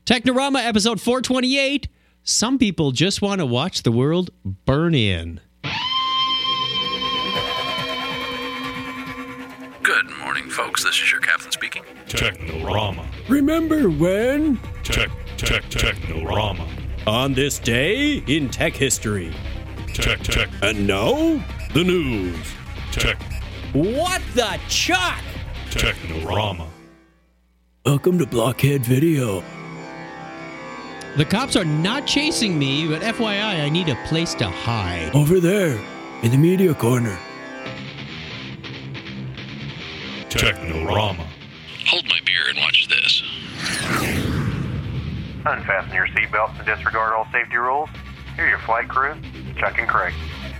Technorama episode 428. Some people just want to watch the world burn in. Good morning, folks. This is your captain speaking. Technorama. Remember when? Technorama. On this day in tech history. Tech. And now, the news. What the chuck? Technorama. Welcome to Blockhead Video. The cops are not chasing me, but FYI, I need a place to hide. Over there, in the media corner. Technorama. Hold my beer and watch this. Unfasten your seatbelts and disregard all safety rules. Here are your flight crew, Chuck and Craig.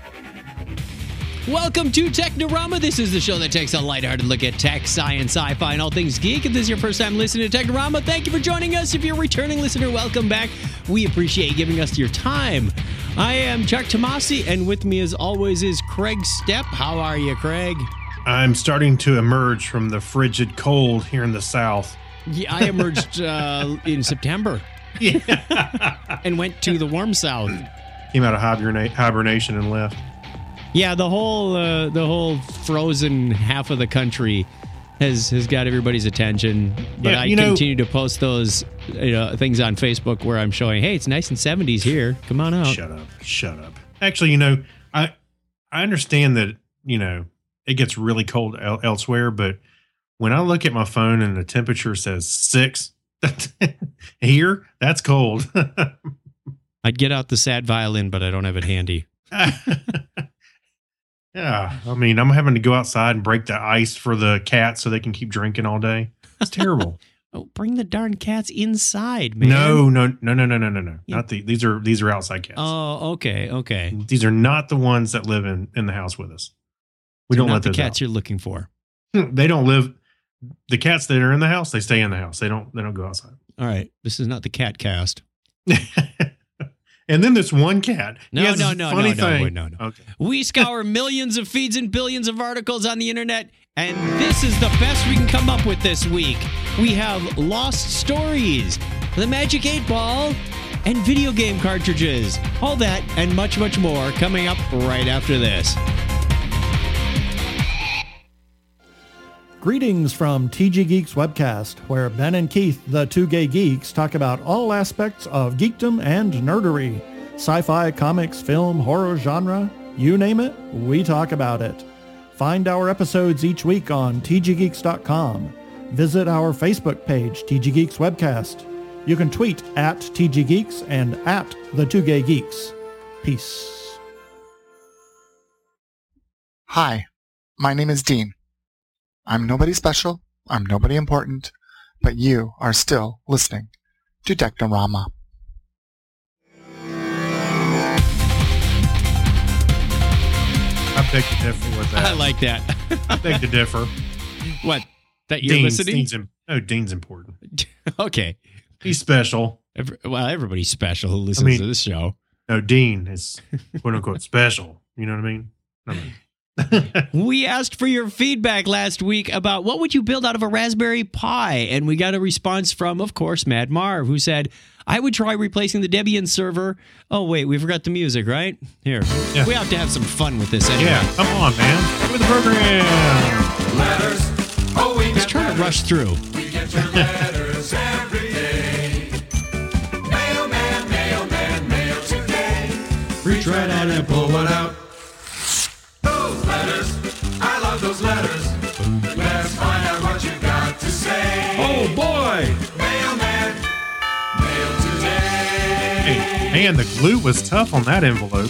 Welcome to Technorama. This is the show that takes a lighthearted look at tech, science, sci-fi, and all things geek. If this is your first time listening to Technorama, thank you for joining us. If you're a returning listener, welcome back. We appreciate you giving us your time. I am Chuck Tomasi, and with me as always is Craig Stepp. How are you, Craig? I'm starting to emerge from the frigid cold here in the South. Yeah, I emerged in September. Yeah. And went to the warm South. Came out of hibernation and left. Yeah, the whole frozen half of the country has got everybody's attention. But I continue to post those things on Facebook where I'm showing, hey, it's nice and 70s here. Come on out. Shut up. Actually, I understand that, it gets really cold elsewhere, but when I look at my phone and the temperature says 6 here, that's cold. I'd get out the sad violin, but I don't have it handy. Yeah, I mean, I'm having to go outside and break the ice for the cats so they can keep drinking all day. It's terrible. Oh, bring the darn cats inside, man. No. Yeah. Not these are outside cats. Oh, okay. These are not the ones that live in the house with us. We don't let the those cats out. you're looking for. They don't live. The cats that are in the house, they stay in the house. They don't go outside. All right, this is not the cat cast. And then this one cat. No. Okay. We scour millions of feeds and billions of articles on the internet, and this is the best we can come up with this week. We have lost stories, the Magic 8 Ball, and video game cartridges. All that and much, much more coming up right after this. Greetings from TG Geeks Webcast, where Ben and Keith, the two gay geeks, talk about all aspects of geekdom and nerdery. Sci-fi, comics, film, horror genre, you name it, we talk about it. Find our episodes each week on tggeeks.com. Visit our Facebook page, TG Geeks Webcast. You can tweet at TG Geeks and at the two gay geeks. Peace. Hi, my name is Dean. I'm nobody special, I'm nobody important, but you are still listening to Technorama. I beg to differ with that. I like that. I beg to differ. What? That you're listening? Dean's important. Okay. He's special. Everybody's special who listens to this show. No, Dean is quote unquote special. You know what I mean? We asked for your feedback last week about what would you build out of a Raspberry Pi, and we got a response from, of course, Mad Marv, who said, I would try replacing the Debian server. Oh, wait, we forgot the music, right? Here. Yeah. We have to have some fun with this anyway. Yeah, come on, man. With the program. Letters. Oh, we Just trying to rush through. We get your letters every day. Mailman, mail today. Reach right out and pull one out. Those letters, I love those letters. Let's find out what you got to say. Oh, boy. Mailman, mail today. Hey, man, the glue was tough on that envelope.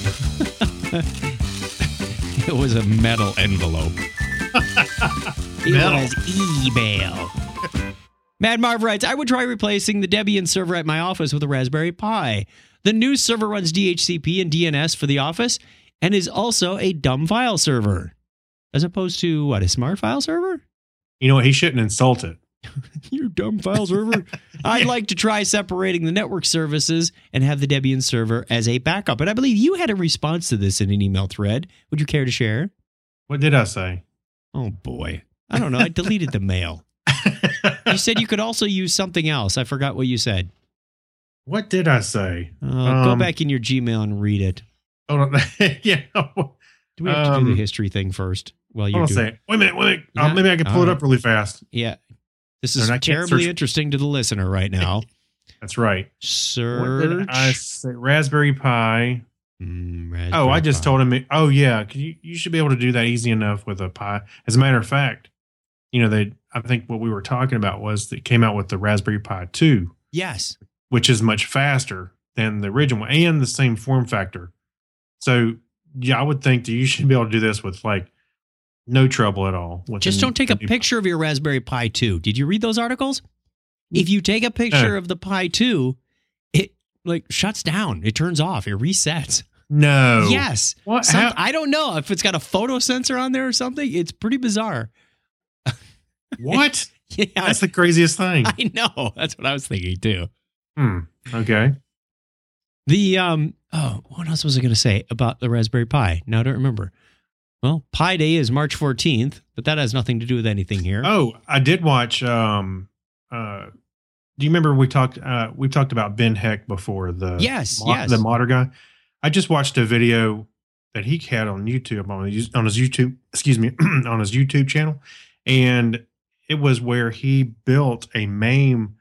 It was a metal envelope. Metal. It was email. Mad Marv writes, I would try replacing the Debian server at my office with a Raspberry Pi. The new server runs DHCP and DNS for the office and is also a dumb file server. As opposed to, what, a smart file server? You know what? He shouldn't insult it. You dumb file server. I'd like to try separating the network services and have the Debian server as a backup. And I believe you had a response to this in an email thread. Would you care to share? What did I say? Oh, boy. I don't know. I deleted the mail. You said you could also use something else. I forgot what you said. What did I say? Go back in your Gmail and read it. Hold on. Yeah. Do we have to do the history thing first? While you're doing it. Wait a minute. Yeah. Maybe I can pull it up really fast. Yeah. This is And I can't terribly search- interesting to the listener right now. That's right. Search. What did I say? Raspberry Pi. Raspberry Oh, I just Pi. told him. Oh, yeah. 'Cause you should be able to do that easy enough with a Pi. As a matter of fact, I think what we were talking about was they came out with the Raspberry Pi 2, Yes. which is much faster than the original one and the same form factor. So, yeah, I would think that you should be able to do this with like no trouble at all. Just don't take a picture of your Raspberry Pi 2. Did you read those articles? If you take a picture of the Pi 2, it like shuts down. It turns off. It resets. No. Yes. What? I don't know if it's got a photo sensor on there or something. It's pretty bizarre. What? Yeah, That's the craziest thing. I know. That's what I was thinking too. Okay. The what else was I going to say about the Raspberry Pi? Now I don't remember. Well, Pi Day is March 14th, but that has nothing to do with anything here. Oh, I did watch. Do you remember we've talked about Ben Heck before, the yes, the modder guy? I just watched a video that he had on YouTube on his YouTube, on his YouTube channel, and it was where he built a MAME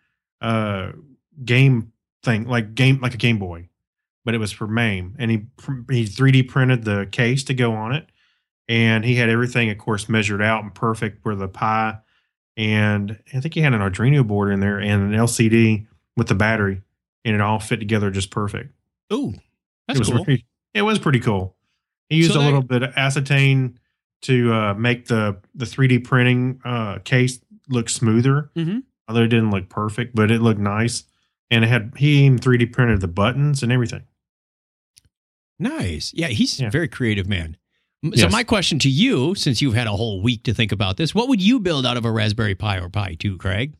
game thing, like a Game Boy, but it was for MAME, and he 3D printed the case to go on it, and he had everything, of course, measured out and perfect for the Pi. And I think he had an Arduino board in there and an LCD with the battery, and it all fit together just perfect. Ooh, that's cool. It was pretty cool. He used a little bit of acetane to make the 3D printing case look smoother. Mm-hmm. Although it didn't look perfect, but it looked nice. And he even 3D printed the buttons and everything. Nice. Yeah, he's a very creative man. So Yes. my question to you, since you've had a whole week to think about this, what would you build out of a Raspberry Pi or Pi 2, Craig?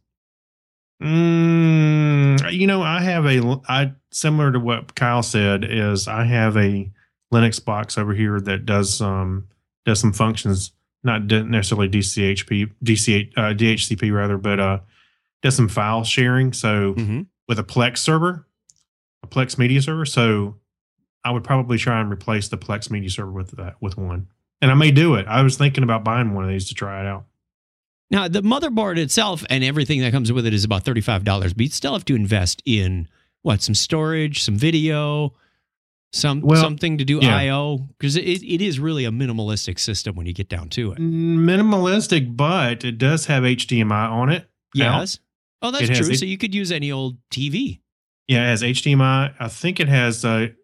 I similar to what Kyle said is I have a Linux box over here that does some functions, not necessarily DHCP rather, but does some file sharing. So with a Plex server, a Plex media server. So I would probably try and replace the Plex media server with one. And I may do it. I was thinking about buying one of these to try it out. Now, the motherboard itself and everything that comes with it is about $35, but you still have to invest in, some storage, some video, something to do I/O, because it is really a minimalistic system when you get down to it. Minimalistic, but it does have HDMI on it. Yes. Oh, that's It has true. So you could use any old TV. Yeah, it has HDMI. I think it has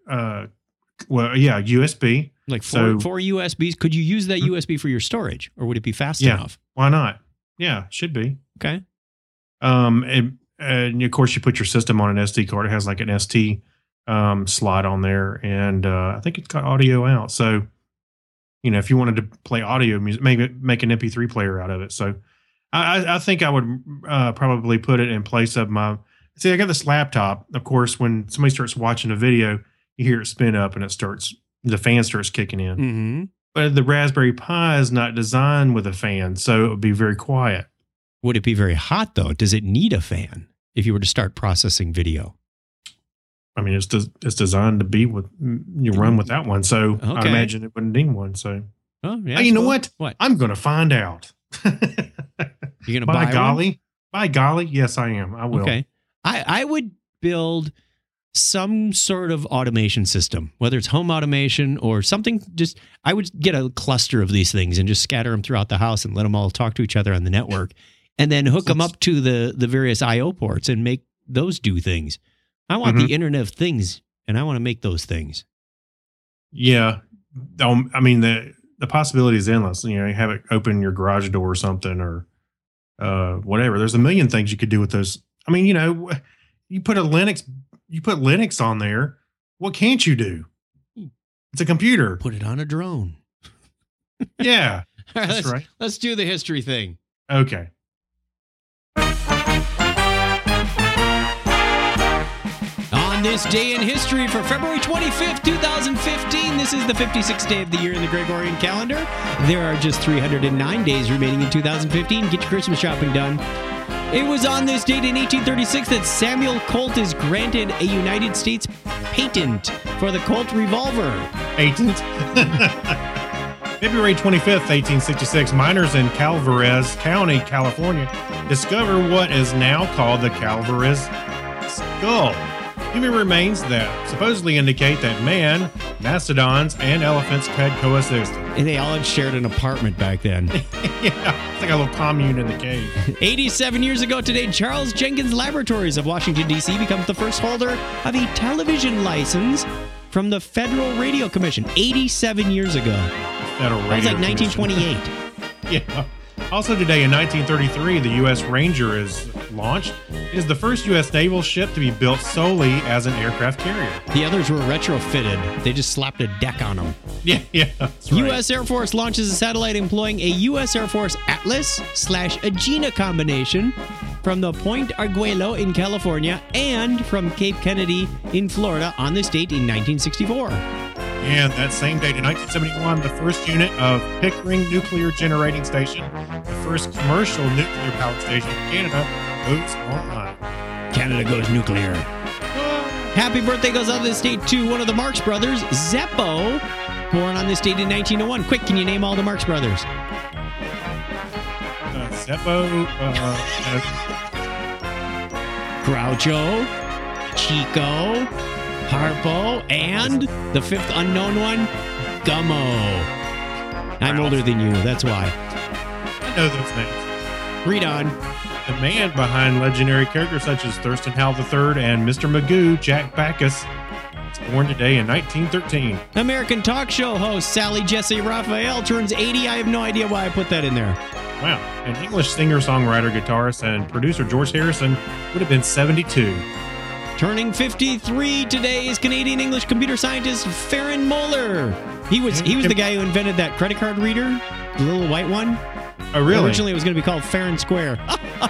USB. Like four USBs. Could you use that USB for your storage, or would it be fast enough? Why not? Yeah, should be. Okay. And of course, you put your system on an SD card. It has like an ST slot on there, and I think it's got audio out. So, if you wanted to play audio music, maybe make an MP3 player out of it. So, I think I would probably put it in place of my. See, I got this laptop. Of course, when somebody starts watching a video, you hear it spin up and the fan starts kicking in. Mm-hmm. But the Raspberry Pi is not designed with a fan, so it would be very quiet. Would it be very hot, though? Does it need a fan if you were to start processing video? I mean, it's designed to be run without one, so I imagine it wouldn't need one. So, yeah, you know what? What? I'm going to find out. You're going to buy golly, by golly, yes, I am. I will. Okay, I would build some sort of automation system, whether it's home automation or something. Just I would get a cluster of these things and just scatter them throughout the house and let them all talk to each other on the network, and then hook them up to the various I/O ports and make those do things. I want the Internet of Things, and I want to make those things. Yeah, I mean the possibility is endless. You have it open your garage door or something, or whatever. There's a million things you could do with those. I mean, you put Linux on there. What can't you do? It's a computer. Put it on a drone. Yeah, All right, that's right. Let's do the history thing. Okay. On this day in history for February 25th, 2015, this is the 56th day of the year in the Gregorian calendar. There are just 309 days remaining in 2015. Get your Christmas shopping done. It was on this date in 1836 that Samuel Colt is granted a United States patent for the Colt revolver. Patent. February 25th, 1866, miners in Calvarez County, California, discover what is now called the Calvarez skull. Human remains that supposedly indicate that man, mastodons, and elephants had coexisted. And they all had shared an apartment back then. Yeah, it's like a little commune in the cave. 87 years ago today, Charles Jenkins Laboratories of Washington, D.C. becomes the first holder of a television license from the Federal Radio Commission. 87 years ago. Federal That was Radio like Commission. 1928. Yeah. Also today in 1933, the U.S. Ranger is launched. It is the first U.S. naval ship to be built solely as an aircraft carrier. The others were retrofitted. They just slapped a deck on them. Yeah, that's right. U.S. Air Force launches a satellite employing a U.S. Air Force Atlas/Agena combination from the Point Arguello in California and from Cape Kennedy in Florida on this date in 1964. And that same date in 1971, the first unit of Pickering Nuclear Generating Station, the first commercial nuclear powered station in Canada, goes online. Canada goes nuclear. Happy birthday goes on this date to one of the Marx Brothers, Zeppo, born on this date in 1901. Quick, can you name all the Marx Brothers? Zeppo, Groucho, Chico, Harpo, and the fifth unknown one, Gummo. I'm older than you, that's why. I know those names. Read on. The man behind legendary characters such as Thurston Howell III and Mr. Magoo, Jack Backus, was born today in 1913. American talk show host Sally Jesse Raphael turns 80. I have no idea why I put that in there. Wow. And English singer, songwriter, guitarist, and producer George Harrison would have been 72. Turning 53 today is Canadian English computer scientist Farron Moeller. He was the guy who invented that credit card reader, the little white one. Oh, really? Originally, it was going to be called Farron Square.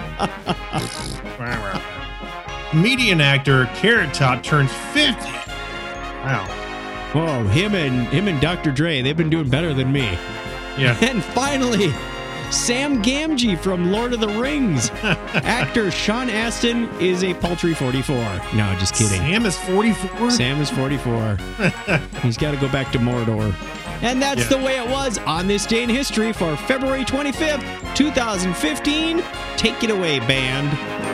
Comedian actor Carrot Top turns 50. Wow. Whoa, him and Dr. Dre, they've been doing better than me. Yeah. And finally, Sam Gamgee from Lord of the Rings. Actor Sean Astin is a paltry 44. No, just kidding. Sam is 44? Sam is 44. He's got to go back to Mordor. And that's the way it was on this day in history for February 25th, 2015. Take it away, band.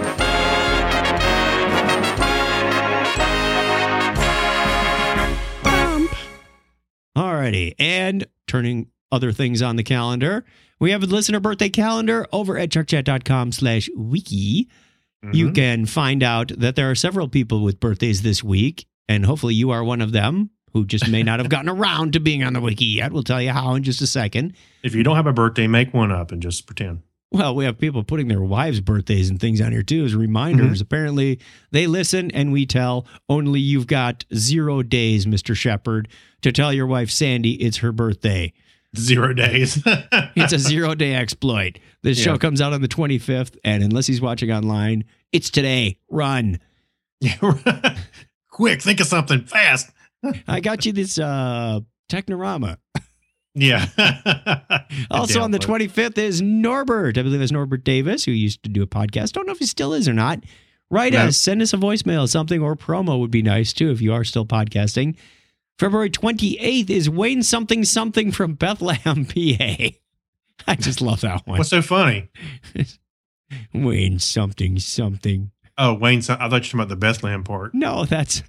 Alrighty, and turning other things on the calendar, we have a listener birthday calendar over at chuckchat.com/wiki. You can find out that there are several people with birthdays this week, and hopefully you are one of them who just may not have gotten around to being on the wiki yet. We'll tell you how in just a second. If you don't have a birthday, make one up and just pretend. Well, we have people putting their wives' birthdays and things on here too as reminders. Apparently, they listen and we tell. Only you've got 0 days, Mr. Shepard, to tell your wife Sandy it's her birthday. 0 days. It's a 0-day exploit. This show comes out on the 25th, and unless he's watching online, it's today. Run. Quick, think of something fast. I got you this Technorama. Yeah. Also on the 25th is Norbert. I believe it's Norbert Davis, who used to do a podcast. Don't know if he still is or not. Write us, send us a voicemail, something, or promo would be nice too if you are still podcasting. February 28th is Wayne something from Bethlehem, PA. I just love that one. What's so funny? Wayne something. Oh, Wayne. I thought you were talking about the Bethlehem part. No, that's...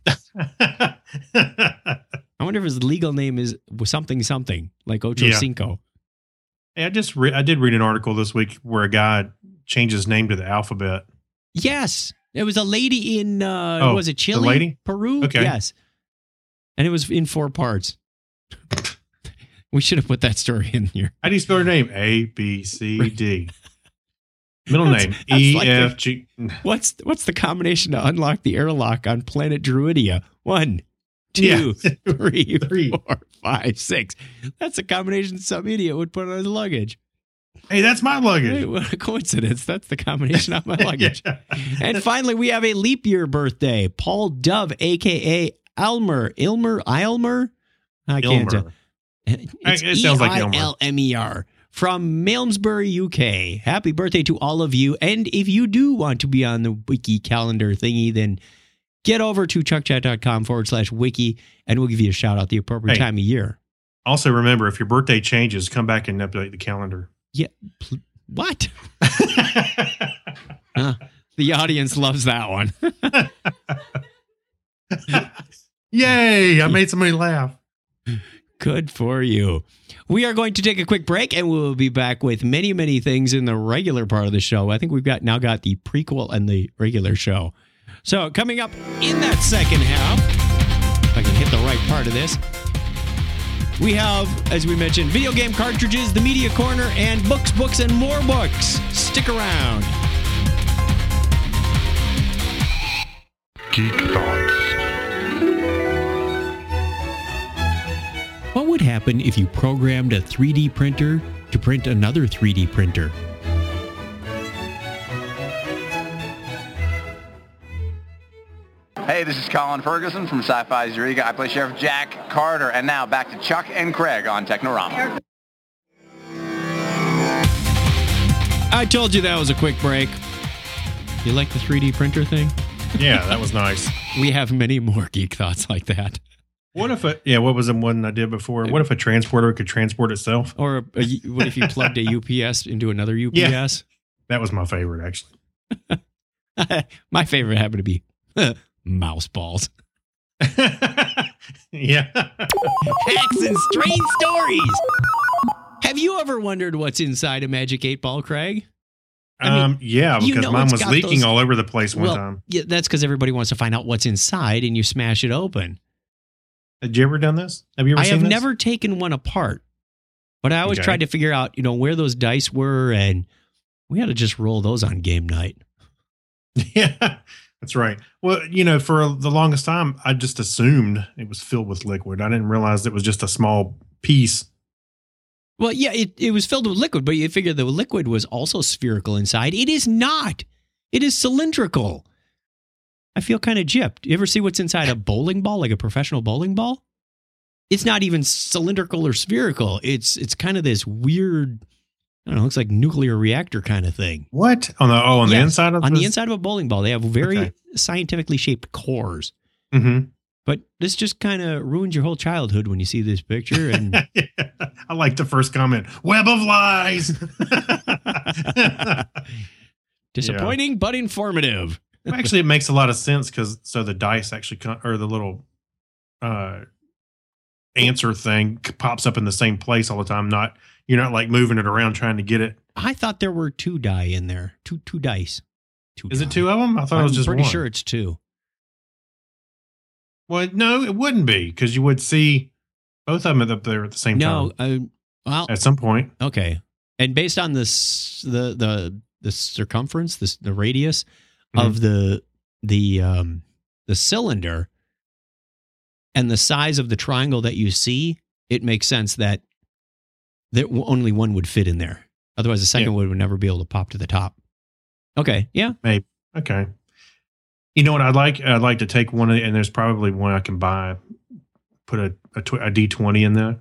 I wonder if his legal name is something, like Ocho Cinco. Hey, I did read an article this week where a guy changed his name to the alphabet. Yes. It was a lady in, was it Chile? The lady? Peru? Okay. Yes. And it was in 4 parts. We should have put that story in here. How do you spell her name? A, B, C, D. Middle name, E, like F, G. What's the combination to unlock the airlock on planet Druidia? 1, 2, 3, 4, 5, 6. That's a combination some idiot would put on his luggage. Hey, that's my luggage. Hey, what a coincidence. That's the combination of my luggage. And finally, we have a leap year birthday. Paul Dove, a.k.a. Ilmer. I can't tell. It sounds like Ilmer. Ilmer. from Malmesbury, UK. Happy birthday to all of you. And if you do want to be on the wiki calendar thingy, then get over to chuckchat.com/wiki and we'll give you a shout out the appropriate time of year. Also, remember, if your birthday changes, come back and update the calendar. Yeah. What? The audience loves that one. Yay! I made somebody laugh. Good for you. We are going to take a quick break and we'll be back with many, many things in the regular part of the show. I think we've now got the prequel and the regular show. So coming up in that second half, if I can hit the right part of this, we have, as we mentioned, video game cartridges, the media corner, and books, and more books. Stick around. Geek Thoughts. What would happen if you programmed a 3D printer to print another 3D printer? Hey, this is Colin Ferguson from Sci-Fi Eureka. I play Sheriff Jack Carter. And now back to Chuck and Craig on Technorama. I told you that was a quick break. You like the 3D printer thing? Yeah, that was nice. We have many more geek thoughts like that. What if what was the one I did before? What if a transporter could transport itself? Or what if you plugged a UPS into another UPS? Yeah, that was my favorite, actually. My favorite happened to be mouse balls. Yeah. Hacks and strange stories. Have you ever wondered what's inside a Magic 8-Ball, Craig? Yeah, because mine was leaking all over the place one time. Yeah, that's because everybody wants to find out what's inside and you smash it open. Had you ever done this? Have you ever seen this? I have never taken one apart, but I always tried to figure out, where those dice were, and we had to just roll those on game night. Yeah, that's right. Well, for the longest time, I just assumed it was filled with liquid. I didn't realize it was just a small piece. Well, yeah, it was filled with liquid, but you figure the liquid was also spherical inside. It is not. It is cylindrical. I feel kind of gypped. You ever see what's inside a bowling ball, like a professional bowling ball? It's not even cylindrical or spherical. It's kind of this weird, I don't know, looks like nuclear reactor kind of thing. What? On the inside of the inside of a bowling ball, they have very scientifically shaped cores. Mm-hmm. But this just kind of ruins your whole childhood when you see this picture. And yeah, I like the first comment. Web of lies. Disappointing, but informative. Actually, it makes a lot of sense because the dice actually or the little answer thing pops up in the same place all the time. You're not like moving it around trying to get it. I thought there were two die in there. Two dice. Is it two of them? I thought it was just one. I'm pretty sure it's two. Well, no, it wouldn't be because you would see both of them up there at the same time. No, well, at some point. Okay, and based on this, the circumference, the radius of the cylinder and the size of the triangle that you see, it makes sense that only one would fit in there. Otherwise, the second one would never be able to pop to the top. Okay, yeah, maybe. Okay. You know what I'd like? I'd like to take one, and there's probably one I can buy. Put a D20 in there.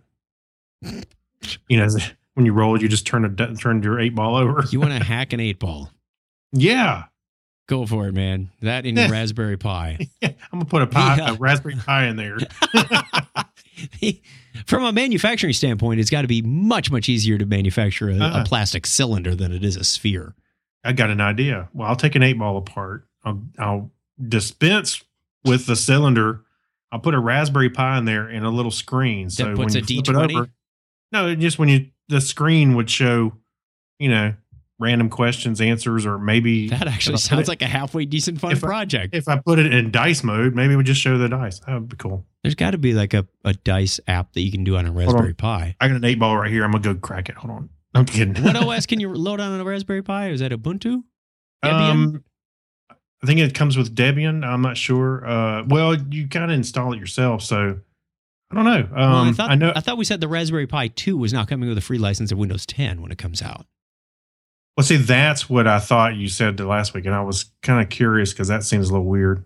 When you roll, you just turn your 8-ball over. You want to hack an 8-ball? Yeah. Go for it, man. That in your Raspberry Pi. Yeah, I'm gonna put a Raspberry Pi in there. From a manufacturing standpoint, it's got to be much, much easier to manufacture a plastic cylinder than it is a sphere. I got an idea. Well, I'll take an 8-ball apart. I'll dispense with the cylinder. I'll put a Raspberry Pi in there and a little screen. So that puts when a you D20? flip it over, no, just the screen would show, random questions, answers, or maybe that actually sounds like a halfway decent fun project. If I put it in dice mode, maybe it would just show the dice. That would be cool. There's got to be like a dice app that you can do on a Raspberry Pi. I got an 8-ball right here. I'm gonna go crack it. Hold on. I'm kidding. What OS can you load on a Raspberry Pi? Is that Ubuntu? Debian? I think it comes with Debian. I'm not sure. Well, you kind of install it yourself, so I don't know. I thought we said the Raspberry Pi 2 was now coming with a free license of Windows 10 when it comes out. Well, see, that's what I thought you said last week, and I was kind of curious because that seems a little weird.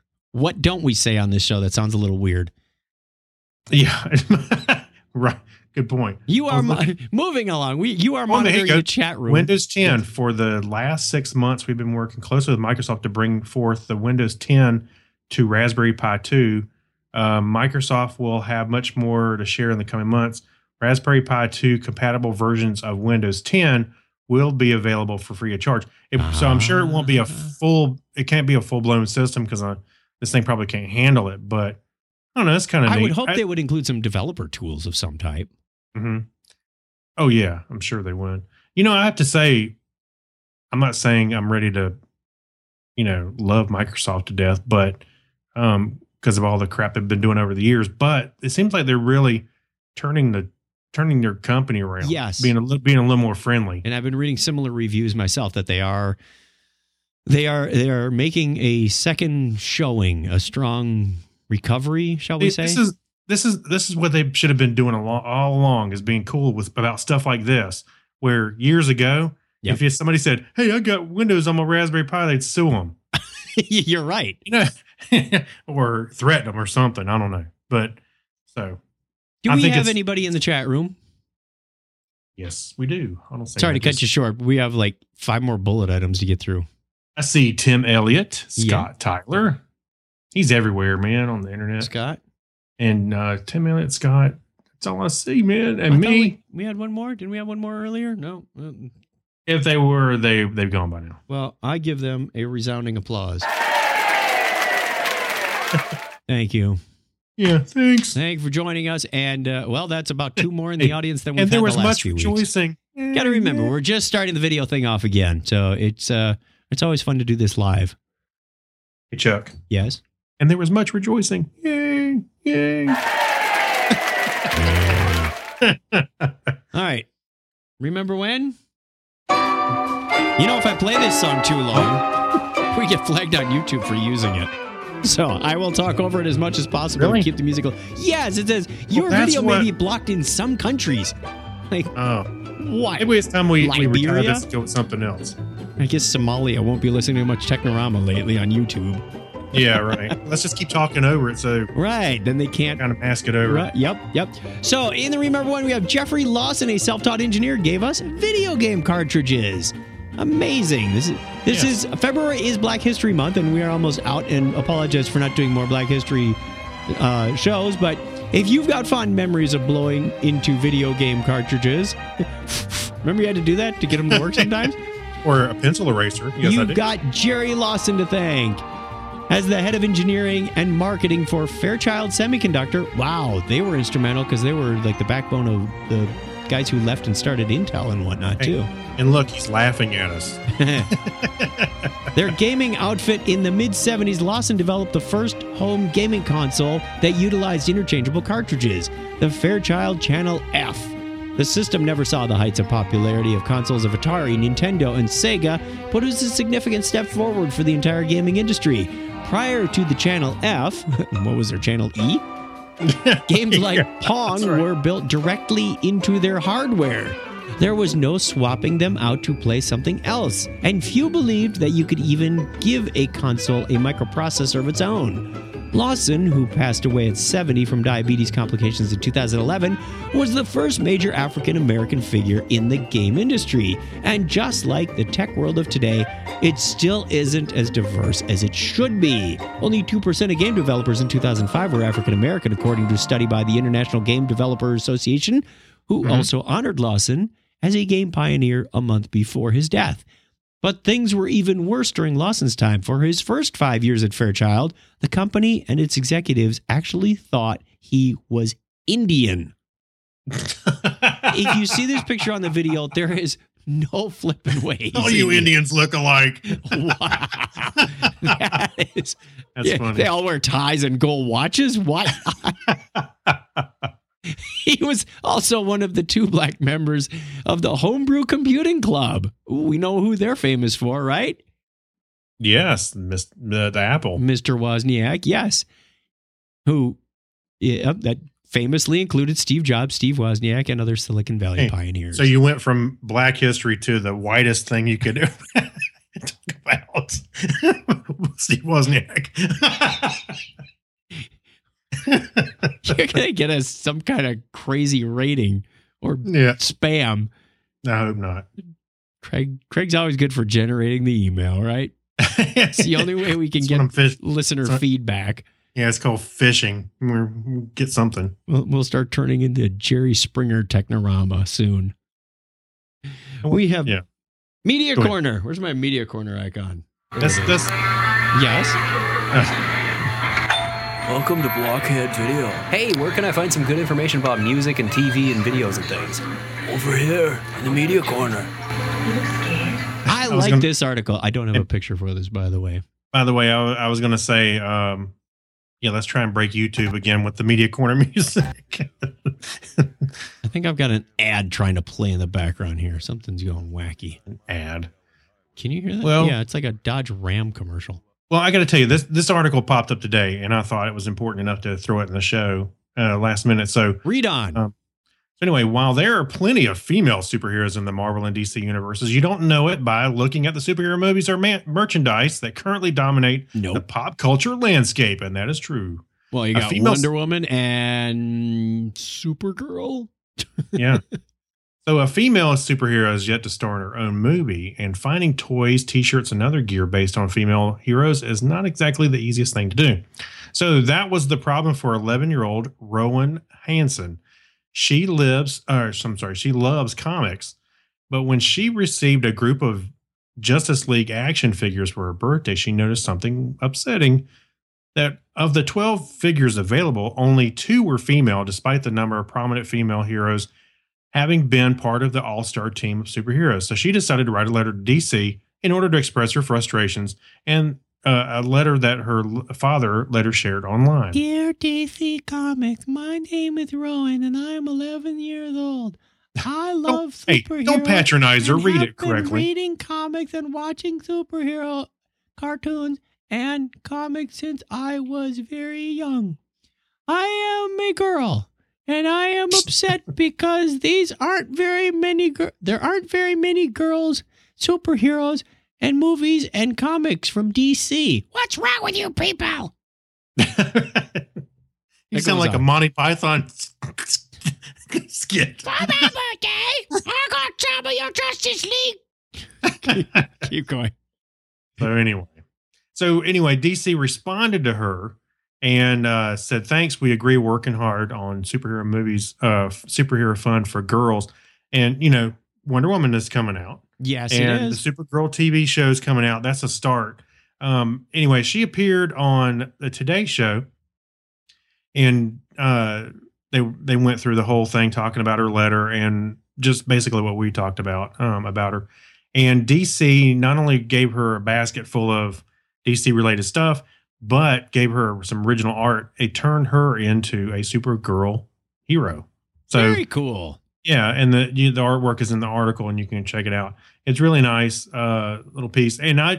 What don't we say on this show that sounds a little weird? Yeah, right. Good point. You are moving along. You are monitoring the chat room. Windows 10, for the last 6 months, we've been working closely with Microsoft to bring forth the Windows 10 to Raspberry Pi 2. Microsoft will have much more to share in the coming months. Raspberry Pi 2 compatible versions of Windows 10 will be available for free of charge. So I'm sure it won't be it can't be a full-blown system because this thing probably can't handle it, but I don't know. It's kind of neat. I would hope they would include some developer tools of some type. Mm-hmm. Oh, yeah. I'm sure they would. I have to say, I'm not saying I'm ready to, love Microsoft to death, but because of all the crap they've been doing over the years, but it seems like they're really turning their company around. Yes. Being a little more friendly. And I've been reading similar reviews myself that they are making a second showing, a strong recovery, shall we say? This is what they should have been doing all along, is being cool about stuff like this, where years ago, if somebody said, "Hey, I got Windows on my Raspberry Pi," they'd sue them. You're right. Or threaten them or something. I don't know. But so. Do we have anybody in the chat room? Yes, we do. Sorry to cut you short, but we have like 5 more bullet items to get through. I see Tim Elliott, Scott Tyler. He's everywhere, man, on the internet. Scott. And Tim Elliott, Scott. That's all I see, man. And me. We had one more. Didn't we have one more earlier? No. If they were, they've gone by now. Well, I give them a resounding applause. Thank you. Yeah, thanks. Thank you for joining us. And, that's about 2 more in the audience than we've had the last few weeks. And there was much rejoicing. Got to remember, we're just starting the video thing off again. So it's always fun to do this live. Hey, Chuck. Yes? And there was much rejoicing. Yay, yay. All right. Remember when? If I play this song too long, we get flagged on YouTube for using it. So I will talk over it as much as possible and keep the musical. Yes, it says your video may be blocked in some countries. Like, what? Maybe it's time we retire this and go with something else. I guess Somalia won't be listening to much Technorama lately on YouTube. Yeah, right. Let's just keep talking over it. So right, then they can't kind of mask it over. Right, yep. So in the Remember One, we have Jeffrey Lawson, a self-taught engineer, gave us video game cartridges. Amazing. This is February is Black History Month, and we are almost out, and apologize for not doing more Black History shows, but if you've got fond memories of blowing into video game cartridges, remember you had to do that to get them to work sometimes? Or a pencil eraser. Yes, You've got Jerry Lawson to thank. As the head of engineering and marketing for Fairchild Semiconductor, wow, they were instrumental because they were like the backbone of the guys who left and started Intel and whatnot, too. And look, he's laughing at us. Their gaming outfit in the mid-'70s, Lawson developed the first home gaming console that utilized interchangeable cartridges, the Fairchild Channel F. The system never saw the heights of popularity of consoles of Atari, Nintendo, and Sega, but it was a significant step forward for the entire gaming industry. Prior to the Channel F, what was their Channel E? Games like Pong were built directly into their hardware. There was no swapping them out to play something else, and few believed that you could even give a console a microprocessor of its own. Lawson, who passed away at 70 from diabetes complications in 2011, was the first major African-American figure in the game industry. And just like the tech world of today, it still isn't as diverse as it should be. Only 2% of game developers in 2005 were African-American, according to a study by the International Game Developers Association, who also honored Lawson as a game pioneer a month before his death. But things were even worse during Lawson's time. For his first 5 years at Fairchild, the company and its executives actually thought he was Indian. If you see this picture on the video, there is no flipping way. All you Indians look alike. Wow. That's funny. They all wear ties and gold watches? What? He was also one of the 2 black members of the Homebrew Computing Club. We know who they're famous for, right? Yes, the Apple. Mr. Wozniak, yes. Who that famously included Steve Jobs, Steve Wozniak, and other Silicon Valley pioneers. So you went from Black history to the whitest thing you could talk about. Steve Wozniak. You're going to get us some kind of crazy rating or spam. I hope not. Craig's always good for generating the email, right? It's the only way we can get listener feedback. Yeah, it's called phishing. We'll get something. We'll start turning into Jerry Springer Technorama soon. We have Media Corner. Where's my Media Corner icon? That's yes. Welcome to Blockhead Video. Hey, where can I find some good information about music and TV and videos and things? Over here in the Media Corner. I like this article. I don't have a picture for this, by the way. By the way, I was going to say, let's try and break YouTube again with the Media Corner music. I think I've got an ad trying to play in the background here. Something's going wacky. An ad. Can you hear that? Well, yeah, it's like a Dodge Ram commercial. Well, I got to tell you, this article popped up today, and I thought it was important enough to throw it in the show last minute. So read on. So anyway, while there are plenty of female superheroes in the Marvel and DC universes, you don't know it by looking at the superhero movies or merchandise that currently dominate the pop culture landscape, and that is true. Well, you got Wonder Woman and Supergirl. Yeah. So a female superhero is yet to star in her own movie, and finding toys, t-shirts, and other gear based on female heroes is not exactly the easiest thing to do. So that was the problem for 11-year-old Rowan Hansen. She loves comics, but when she received a group of Justice League action figures for her birthday, she noticed something upsetting, that of the 12 figures available, only 2 were female, despite the number of prominent female heroes having been part of the all-star team of superheroes. So she decided to write a letter to DC in order to express her frustrations, and a letter that her father later shared online. Dear DC Comics, my name is Rowan, and I'm 11 years old. I love superheroes. Hey, don't patronize her. Read it correctly. I've been reading comics and watching superhero cartoons and comics since I was very young. I am a girl, and I am upset because there aren't very many girls superheroes and movies and comics from DC. What's wrong with you people? You sound like a Monty Python skit. For my birthday, I got some of your Justice League. Keep going. So anyway, DC responded to her and said, thanks, we agree, working hard on superhero movies, superhero fun for girls. And, Wonder Woman is coming out. Yes, and it is. The Supergirl TV show is coming out. That's a start. Anyway, she appeared on the Today Show, and they went through the whole thing talking about her letter and just basically what we talked about her. And DC not only gave her a basket full of DC related stuff, but gave her some original art. It turned her into a Supergirl hero. So very cool. Yeah, and the artwork is in the article, and you can check it out. It's really nice little piece. And I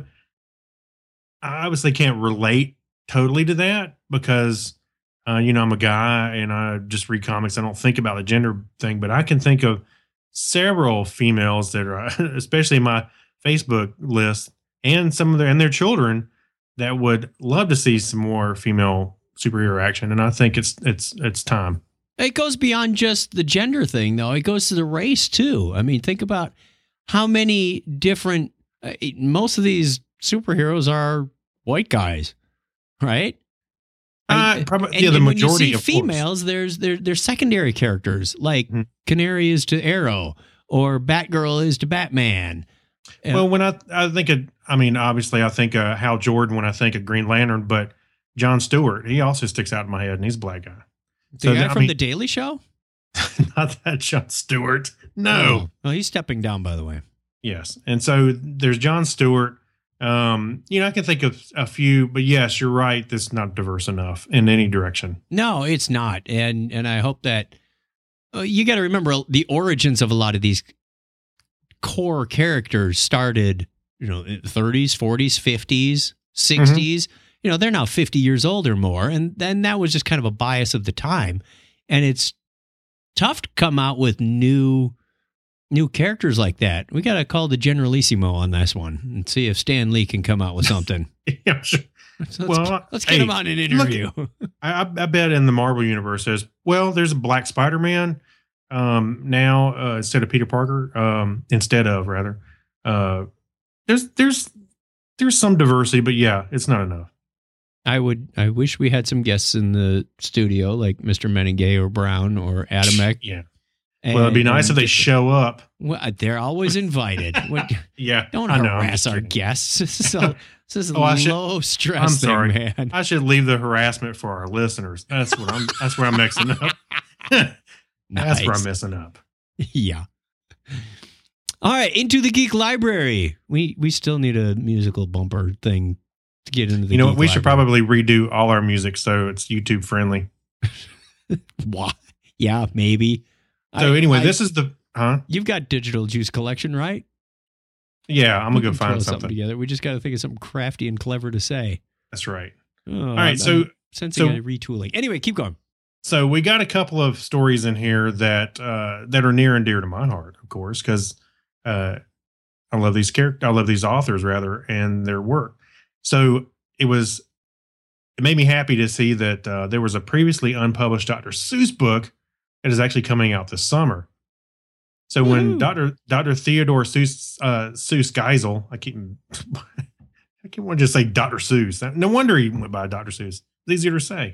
obviously can't relate totally to that because I'm a guy and I just read comics. I don't think about the gender thing, but I can think of several females that are, especially in my Facebook list, and some of their children that would love to see some more female superhero action. And I think it's time. It goes beyond just the gender thing, though. It goes to the race, too. I mean, think about how many different... most of these superheroes are white guys, right? Probably, the majority of females, there's secondary characters, like Canary is to Arrow, or Batgirl is to Batman. Well, when I think of... obviously, I think of Hal Jordan when I think of Green Lantern, but Jon Stewart, he also sticks out in my head, and he's a black guy. The guy from The Daily Show? Not that Jon Stewart. No. Well, he's stepping down, by the way. Yes. And so there's Jon Stewart. I can think of a few, but yes, you're right. This is not diverse enough in any direction. No, it's not. And I hope that you got to remember the origins of a lot of these core characters started, in the 30s, 40s, 50s, 60s. They're now 50 years old or more. And then that was just kind of a bias of the time. And it's tough to come out with new characters like that. We got to call the Generalissimo on this one and see if Stan Lee can come out with something. Yeah, sure. Let's get him on an interview. I bet in the Marvel universe there's a Black Spider-Man now instead of Peter Parker, there's some diversity, but yeah, it's not enough. I wish we had some guests in the studio like Mr. Meningay or Brown or Adamek. Yeah. Well, it'd be nice if they show up. Well, they're always invited. Yeah. Don't harass our guests. This is low stress. I'm sorry, man. I should leave the harassment for our listeners. That's where I'm mixing up. That's where I'm messing up. Yeah. All right, into the Geek Library. We still need a musical bumper thing to get into the Geek we should Library. probably redo all our music so it's YouTube friendly. What? Yeah, maybe. So this is the You've got Digital Juice Collection, right? Yeah, I'm gonna go throw find something together. We just got to think of something crafty and clever to say. That's right. All right, so sensing a retooling. Anyway, keep going. So we got a couple of stories in here that are near and dear to my heart, of course, because I love these characters. I love these authors rather, and their work. So it made me happy to see that there was a previously unpublished Dr. Seuss book that is actually coming out this summer. So when Dr. Theodore Seuss Geisel, I keep want to just say Dr. Seuss. No wonder he went by Dr. Seuss. It's easier to say.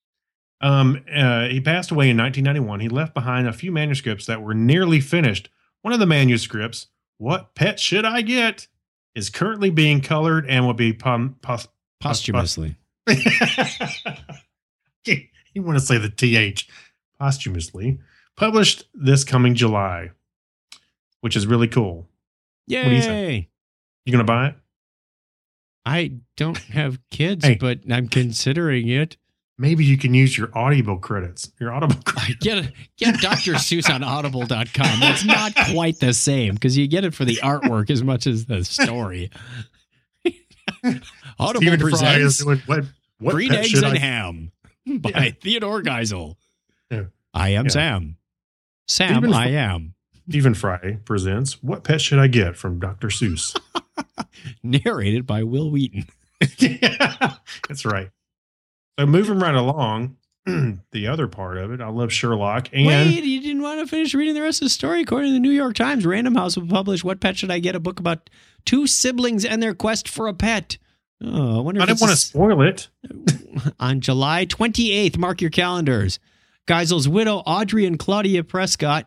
He passed away in 1991. He left behind a few manuscripts that were nearly finished. One of the manuscripts, What Pet Should I Get?, is currently being colored and will be posthumously. You want to say the TH. Posthumously. Published this coming July, which is really cool. Yay! What do you think? You going to buy it? I don't have kids, but I'm considering it. Maybe you can use your Audible credits. Get Dr. Seuss on audible.com. It's not quite the same because you get it for the artwork as much as the story. Audible Stephen presents what Green Eggs and Ham by Theodore Geisel. Yeah. I am Sam. Sam, I am. Stephen Fry presents What Pet Should I Get from Dr. Seuss. Narrated by Will Wheaton. Yeah, that's right. So moving right along, the other part of it, I love Sherlock. And wait, you didn't want to finish reading the rest of the story? According to the New York Times, Random House will publish What Pet Should I Get?, a book about two siblings and their quest for a pet. Oh, I wonder if I didn't want to spoil it. On July 28th, mark your calendars. Geisel's widow, Audrey and Claudia Prescott.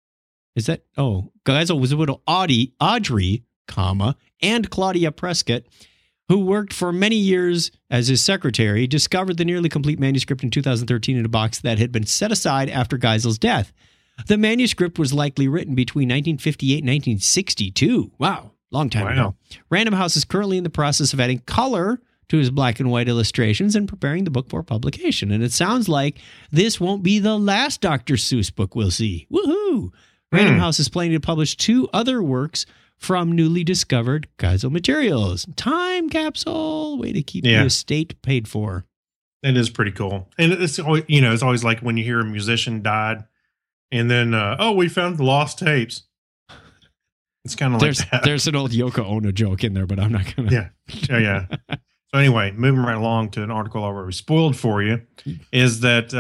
Geisel was a widow, Audrey, and Claudia Prescott, who worked for many years as his secretary, discovered the nearly complete manuscript in 2013 in a box that had been set aside after Geisel's death. The manuscript was likely written between 1958 and 1962. Wow, long time ago. Random House is currently in the process of adding color to his black and white illustrations and preparing the book for publication. And it sounds like this won't be the last Dr. Seuss book we'll see. Woohoo! Random House is planning to publish 2 other works from newly discovered Geisel materials. Time capsule. Way to keep the estate paid for. It is pretty cool. And it's always, it's always like when you hear a musician died and then, we found the lost tapes. It's kind of like that. There's an old Yoko Ono joke in there, but I'm not going to. Yeah. So anyway, moving right along to an article I already spoiled for you is that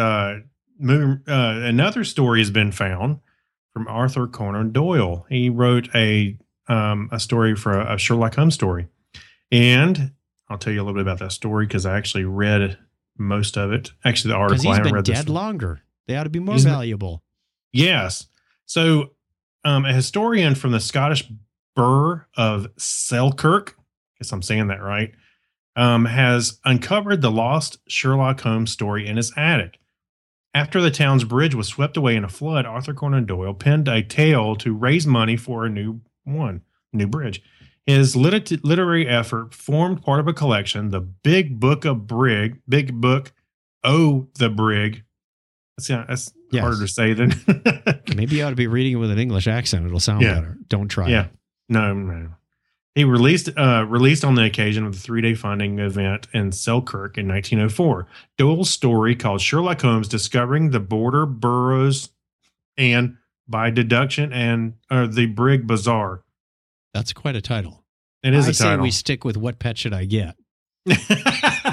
another story has been found from Arthur Conan Doyle. He wrote a story for a Sherlock Holmes story. And I'll tell you a little bit about that story because I actually read most of it. Actually, the article, I haven't read this. He's been dead longer. They ought to be more valuable. Yes. So a historian from the Scottish Burr of Selkirk, I guess I'm saying that right, has uncovered the lost Sherlock Holmes story in his attic. After the town's bridge was swept away in a flood, Arthur Conan Doyle penned a tale to raise money for a new bridge. His literary effort formed part of a collection, the Big Book of Brig. Big Book O the Brig. That's harder to say than. Maybe you ought to be reading it with an English accent. It'll sound better. Don't try it. No. He released on the occasion of the 3-day funding event in Selkirk in 1904. Doyle's story, called Sherlock Holmes Discovering the Border Boroughs and, by deduction, and the Brig Bazaar. That's quite a title. It is a I say title. we stick with What Pet Should I Get?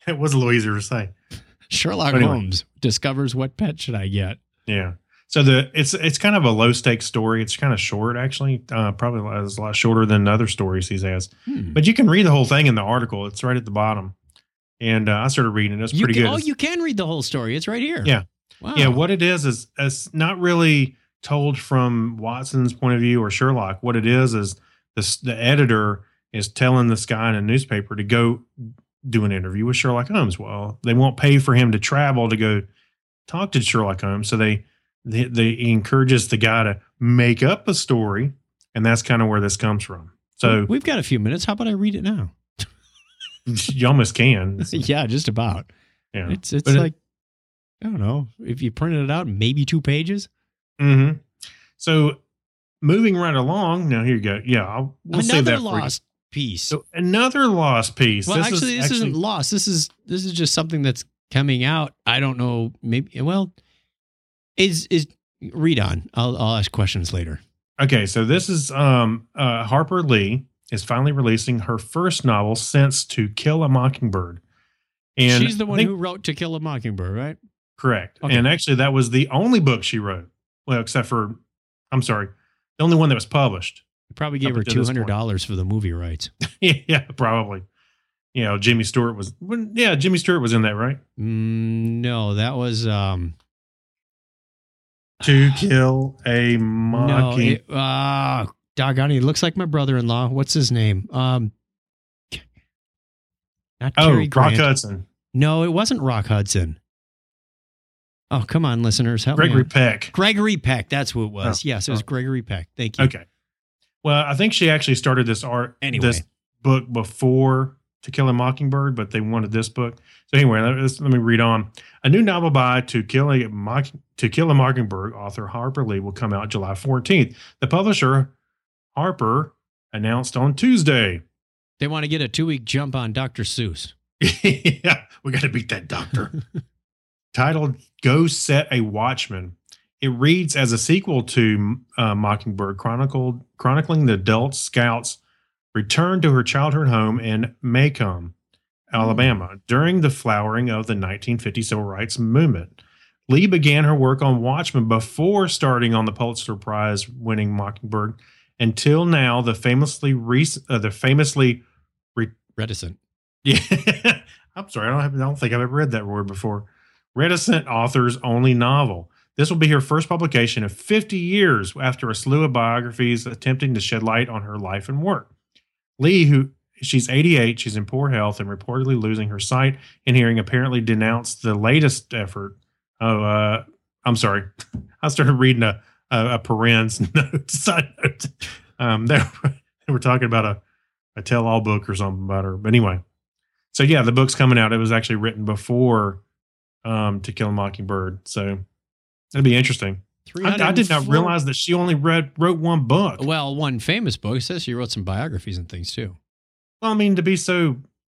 It was a little easier to say. Sherlock Holmes discovers what pet should I get. Yeah. So it's kind of a low stakes story. It's kind of short, actually. Probably a lot shorter than other stories he has. But you can read the whole thing in the article. It's right at the bottom. And I started reading it. It's pretty good. Oh, you can read the whole story. It's right here. Yeah. Wow. Yeah. What it is it's not really told from Watson's point of view or Sherlock. What it is the editor is telling this guy in a newspaper to go do an interview with Sherlock Holmes. Well, they won't pay for him to travel to go talk to Sherlock Holmes. So they encourages the guy to make up a story. And that's kind of where this comes from. So we've got a few minutes. How about I read it now? You almost can. Yeah, just about. Yeah. It's like, I don't know, if you printed it out, maybe 2 pages. Mm-hmm. So moving right along. Now, here you go. Yeah. We'll save that for lost piece. So another lost piece. Well, this isn't lost. This is just something that's coming out. I don't know. Maybe, well, is read on. I'll ask questions later. Okay. So this is, Harper Lee is finally releasing her first novel since To Kill a Mockingbird. And she's the one who wrote To Kill a Mockingbird, right? Correct. Okay. And actually that was the only book she wrote. Well, except for, I'm sorry, the only one that was published. You probably gave her $200 for the movie rights. Yeah, probably. You know, Jimmy Stewart was in that, right? No, that was To Kill a Mockingbird. Doggone, he looks like my brother-in-law. What's his name? Not Cary Grant. Rock Hudson. No, it wasn't Rock Hudson. Oh, come on, listeners. Help Gregory me. Peck. Gregory Peck. That's who it was. Oh. Yes, it was Gregory Peck. Thank you. Okay. Well, I think she actually started this book before To Kill a Mockingbird, but they wanted this book. So anyway, let me read on. A new novel by To Kill a Mockingbird author Harper Lee will come out July 14th. The publisher, Harper, announced on Tuesday. They want to get a 2-week jump on Dr. Seuss. Yeah, we got to beat that doctor. Titled Go Set a Watchman. It reads as a sequel to Mockingbird, chronicling the adult scout's return to her childhood home in Macomb, Alabama, during the flowering of the 1950 Civil Rights Movement. Lee began her work on Watchmen before starting on the Pulitzer Prize-winning Mockingbird. Until now, the famously reticent. Yeah, I'm sorry, I don't think I've ever read that word before. Reticent author's only novel. This will be her first publication of 50 years after a slew of biographies attempting to shed light on her life and work. Lee, she's 88, she's in poor health and reportedly losing her sight and hearing, apparently denounced the latest effort. I'm sorry. I started reading a parens side note. They were talking about a tell-all book or something about her. But anyway, so yeah, the book's coming out. It was actually written before To Kill a Mockingbird. So it'll be interesting. I did not realize that she only wrote one book. Well, one famous book. It says she wrote some biographies and things too. Well, I mean, to be such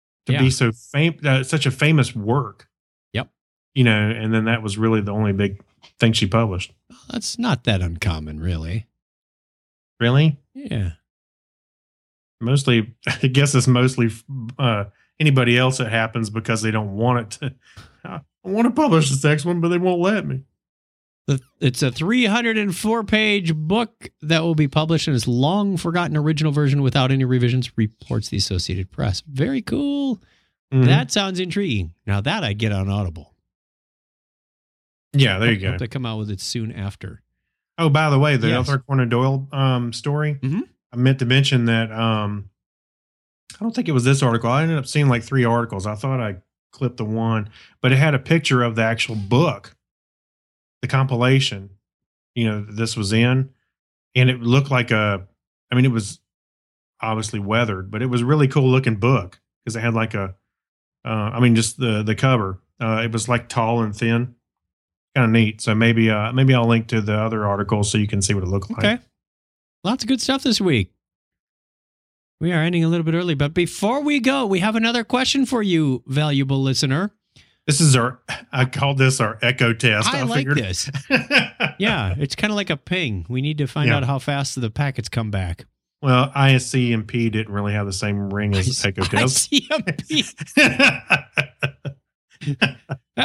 a famous work. Yep. You know, and then that was really the only big thing she published. Well, that's not that uncommon, really. Really? Yeah. Mostly, I guess it's mostly anybody else it happens because they don't want it to. I want to publish this next one, but they won't let me. It's a 304-page book that will be published in its long-forgotten original version without any revisions, reports the Associated Press. Very cool. Mm-hmm. That sounds intriguing. Now that I'd get on Audible. Yeah, there you go. Hope they come out with it soon after. Oh, by the way, the Arthur Conan Doyle story, mm-hmm. I meant to mention that I don't think it was this article. I ended up seeing like 3 articles. I thought I clipped the one, but it had a picture of the actual book. The compilation, this was in, and it looked like it was obviously weathered, but it was a really cool looking book because it had like just the cover. It was like tall and thin, kind of neat. So maybe I'll link to the other articles so you can see what it looked like. Okay. Lots of good stuff this week. We are ending a little bit early, but before we go, we have another question for you, valuable listener. This is I called this our echo test. I like this. Yeah, it's kind of like a ping. We need to find out how fast the packets come back. Well, ICMP didn't really have the same ring as echo test. ICMP.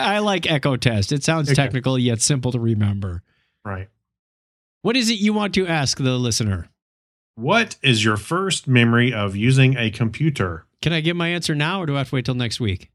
I like Echo Test. It sounds technical yet simple to remember. Right. What is it you want to ask the listener? What is your first memory of using a computer? Can I give my answer now, or do I have to wait till next week?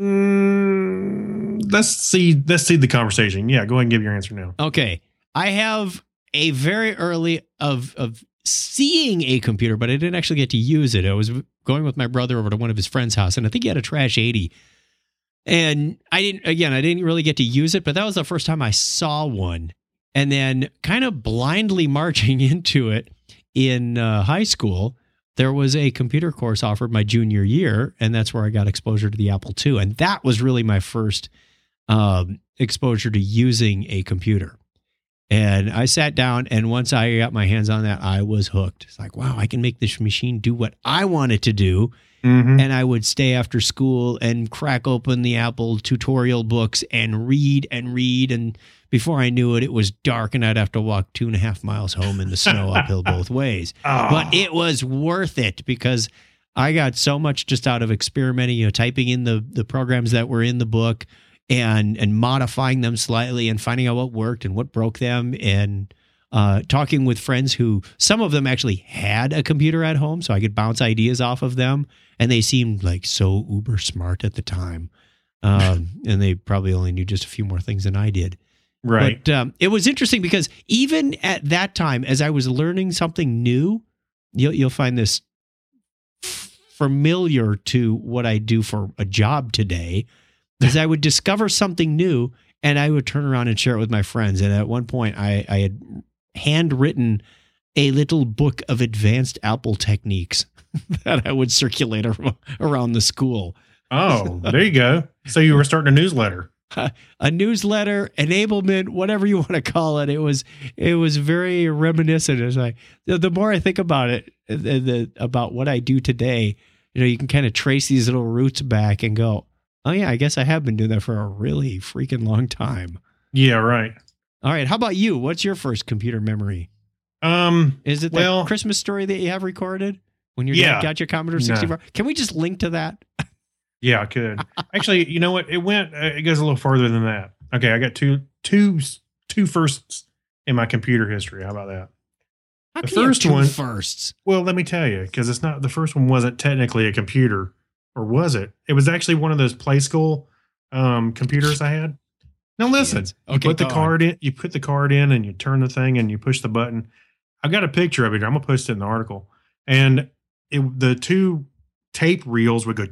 Let's see the conversation. Yeah, go ahead and give your answer now. Okay. I have a very early of seeing a computer, but I didn't actually get to use it. I was going with my brother over to one of his friend's house, and I think he had a Trash 80. And I didn't really get to use it, but that was the first time I saw one. And then kind of blindly marching into it in high school, there was a computer course offered my junior year, and that's where I got exposure to the Apple II. And that was really my first exposure to using a computer. And I sat down, and once I got my hands on that, I was hooked. It's like, wow, I can make this machine do what I want it to do. Mm-hmm. And I would stay after school and crack open the Apple tutorial books and read. And before I knew it, it was dark, and I'd have to walk 2.5 miles home in the snow uphill both ways. Oh. But it was worth it because I got so much just out of experimenting, typing in the programs that were in the book and modifying them slightly and finding out what worked and what broke them, and talking with friends who, some of them actually had a computer at home, so I could bounce ideas off of them. And they seemed like so uber smart at the time. And they probably only knew just a few more things than I did. Right. But it was interesting because even at that time, as I was learning something new, you'll find this familiar to what I do for a job today, is I would discover something new and I would turn around and share it with my friends. And at one point I had handwritten a little book of advanced Apple techniques that I would circulate around the school. Oh, there you go. So you were starting a newsletter. A newsletter, enablement, whatever you want to call it. It was very reminiscent. As the more I think about it, about what I do today, you can kind of trace these little roots back and go, oh yeah, I guess I have been doing that for a really freaking long time. Yeah, right. All right. How about you? What's your first computer memory? Is it the Christmas story that you have recorded when your dad got your Commodore 64? No. Can we just link to that? Yeah, I could. Actually, you know what? It goes a little further than that. Okay, I got two firsts in my computer history. How about that? How the first one firsts. Well, let me tell you, because it's not, the first one wasn't technically a computer, or was it? It was actually one of those Play School computers I had. Now listen, okay, you put the card in, and you turn the thing, and you push the button. I've got a picture of it. I'm gonna post it in the article. And the two tape reels would go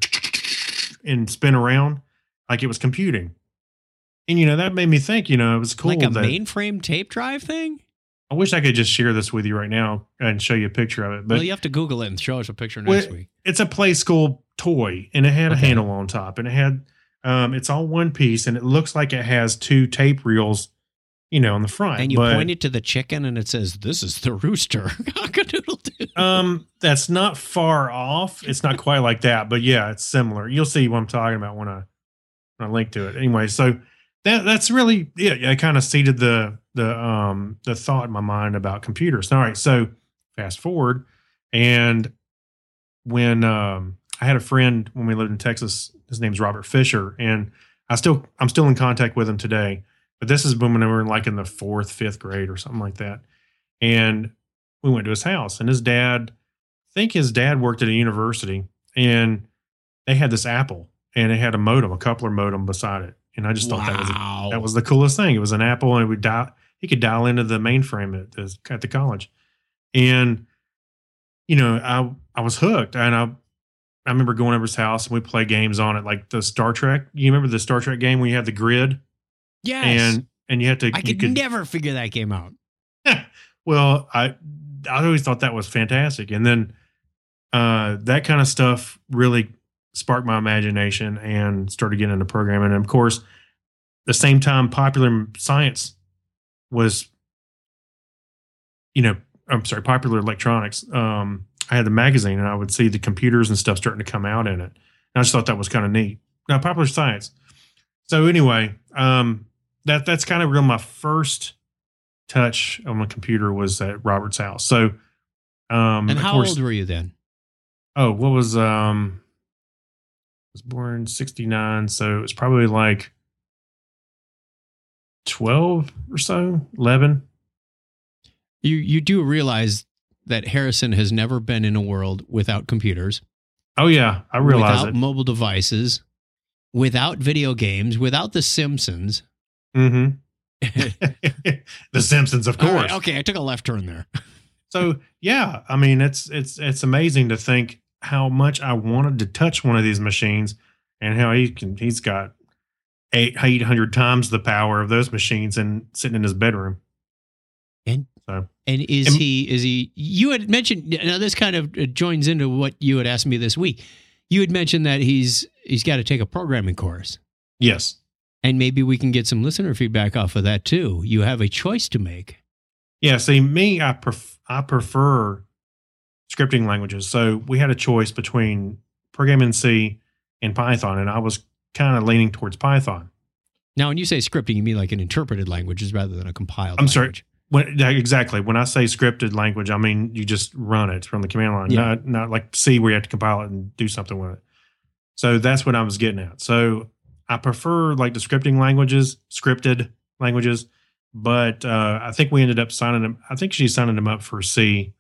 and spin around like it was computing. And that made me think, it was cool. Like a mainframe tape drive thing? I wish I could just share this with you right now and show you a picture of it. But you have to Google it and show us a picture next week. It's a Play School toy, and it had a handle on top, and it had it's all one piece, and it looks like it has two tape reels, on the front. And you point it to the chicken, and it says, "This is the rooster." Cock-a-doodle-doo. That's not far off. It's not quite like that, but yeah, it's similar. You'll see what I'm talking about when I link to it. Anyway, so that's really I kind of seeded the thought in my mind about computers. All right, so fast forward, and when I had a friend when we lived in Texas, his name's Robert Fisher, and I'm still in contact with him today. But this is when we were in the 4th, 5th grade or something like that. And we went to his house, and his dad worked at a university, and they had this Apple, and it had a coupler modem beside it. And I just thought that was the coolest thing. It was an Apple, and he could dial into the mainframe at the college. And, I was hooked, and I remember going over his house, and we played games on it, like the Star Trek. You remember the Star Trek game where you have the grid? Yes. And you have to. I could never figure that game out. Well, I always thought that was fantastic, and then that kind of stuff really sparked my imagination and started getting into programming. And of course, the same time, Popular Science was, Popular Electronics. I had the magazine, and I would see the computers and stuff starting to come out in it. And I just thought that was kind of neat. Now, Popular Science. So anyway, that's kind of real. My first touch on my computer was at Robert's house. So, and how old were you then? Oh, what was I was born in 1969, so it was probably like 12 or so, 11. You do realize that Harrison has never been in a world without computers. Oh, yeah. I realize without it. Mobile devices, without video games, without The Simpsons. Mm-hmm. The Simpsons, of course. All right, okay, I took a left turn there. So, yeah, I mean, it's amazing to think how much I wanted to touch one of these machines and how he's got 800 times the power of those machines and sitting in his bedroom. And is he you had mentioned, now this kind of joins into what you had asked me this week. You had mentioned that he's got to take a programming course. Yes. And maybe we can get some listener feedback off of that too. You have a choice to make. Yeah, see, me, I prefer scripting languages. So we had a choice between programming in C and Python, and I was kind of leaning towards Python. Now, when you say scripting, you mean like an interpreted language rather than a compiled I'm language. sorry. Exactly. When I say scripted language, I mean you just run it from the command line, Yeah. not like C where you have to compile it and do something with it. So that's what I was getting at. So I prefer like the scripted languages, but I think we ended up signing them. I think she's signing them up for C.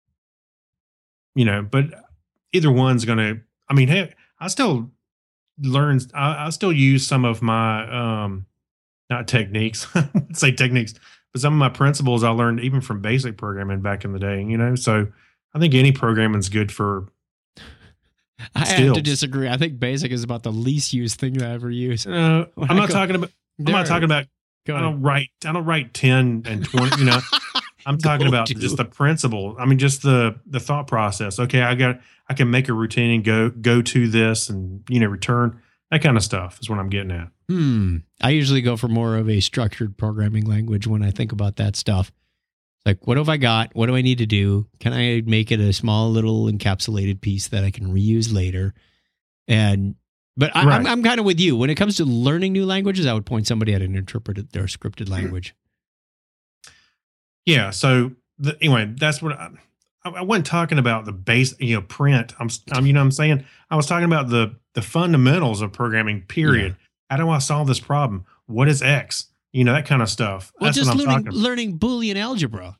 But either one's going to. I mean, hey, I still learn. I still use some of my not techniques. I would say techniques. But some of my principles I learned even from basic programming back in the day, So I think any programming is good for I skills. have to disagree. I think basic is about the least used thing I ever use. I'm not talking about. I don't write 10 and 20. I'm talking about just the principle. I mean, just the thought process. Okay, I can make a routine and go to this and return. That kind of stuff is what I'm getting at. I usually go for more of a structured programming language when I think about that stuff. Like, what have I got? What do I need to do? Can I make it a small little encapsulated piece that I can reuse later? But I'm kind of with you. When it comes to learning new languages, I would point somebody at an interpreted or scripted language. Yeah. So anyway, that's what I wasn't talking about the base, print. I'm saying I was talking about the fundamentals of programming, period. Yeah. How do I solve this problem? What is X? That kind of stuff. Well, that's just what I'm talking about. learning Boolean algebra,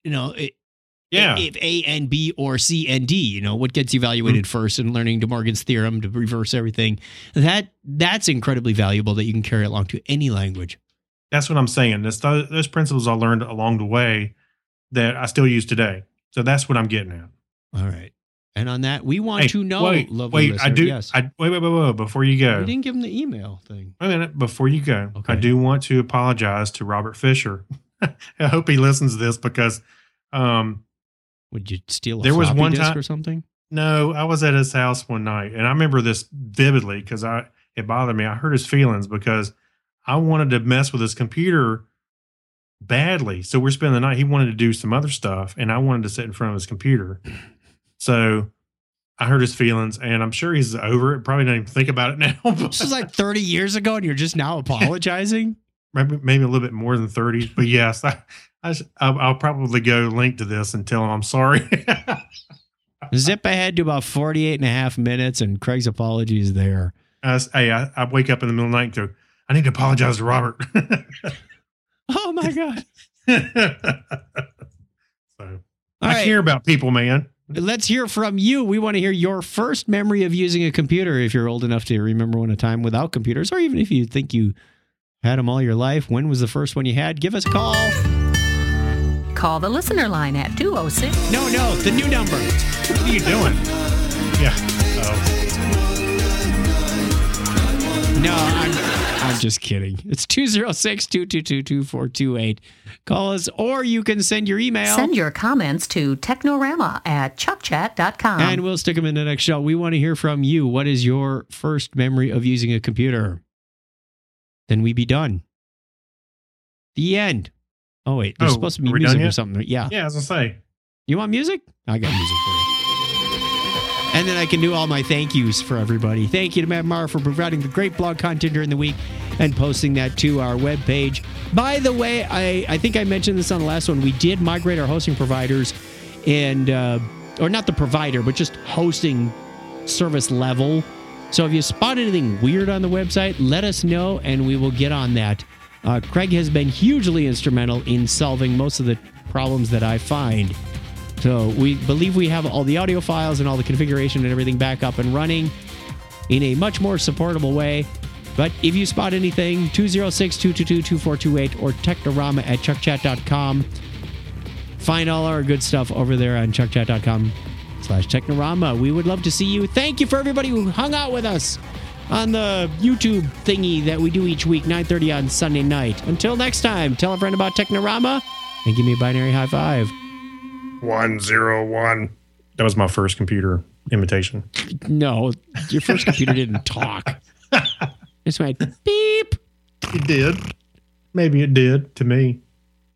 if A and B or C and D, what gets evaluated first, and learning De Morgan's theorem to reverse everything. That's incredibly valuable that you can carry along to any language. That's what I'm saying. Those principles I learned along the way that I still use today. So that's what I'm getting at. All right. And on that, we want to know, Wait, lovely listener. I do. Yes. Wait, before you go. You didn't give him the email thing. Wait a minute, before you go. Okay. I do want to apologize to Robert Fisher. I hope he listens to this because would you steal a there was floppy one disk time or something? No, I was at his house one night, and I remember this vividly because it bothered me. I hurt his feelings because I wanted to mess with his computer badly. So we're spending the night. He wanted to do some other stuff, and I wanted to sit in front of his computer. So I hurt his feelings, and I'm sure he's over it. Probably don't even think about it now. This is like 30 years ago, and you're just now apologizing? Maybe a little bit more than 30. But yes, I'll probably go link to this and tell him I'm sorry. Zip ahead to about 48 and a half minutes, and Craig's apology is there. I wake up in the middle of the night and go, I need to apologize to Robert. Oh, my God. So I care about people, man. Let's hear from you. We want to hear your first memory of using a computer, if you're old enough to remember one a time without computers, or even if you think you had them all your life. When was the first one you had? Give us a call. Call the listener line at 206. No, the new number. What are you doing? Yeah. No, I'm just kidding. It's 206-222-2428. Call us, or you can send your email. Send your comments to technorama@chuckchat.com. And we'll stick them in the next show. We want to hear from you. What is your first memory of using a computer? Then we be done. The end. Oh, wait. There's supposed to be music or something. Yeah. Yeah, as I say. You want music? I got music for you. And then I can do all my thank yous for everybody. Thank you to Matt Maher for providing the great blog content during the week and posting that to our webpage. By the way, I think I mentioned this on the last one. We did migrate our hosting providers and, or not the provider, but just hosting service level. So if you spot anything weird on the website, let us know and we will get on that Craig has been hugely instrumental in solving most of the problems that I find. So we believe we have all the audio files and all the configuration and everything back up and running in a much more supportable way. But if you spot anything, 206-222-2428 or technorama@chuckchat.com. Find all our good stuff over there on chuckchat.com/technorama. We would love to see you. Thank you for everybody who hung out with us on the YouTube thingy that we do each week, 9:30 on Sunday night. Until next time, tell a friend about Technorama and give me a binary high five. 101. That was my first computer imitation. No, your first computer didn't talk. It's went beep. It did. Maybe it did to me.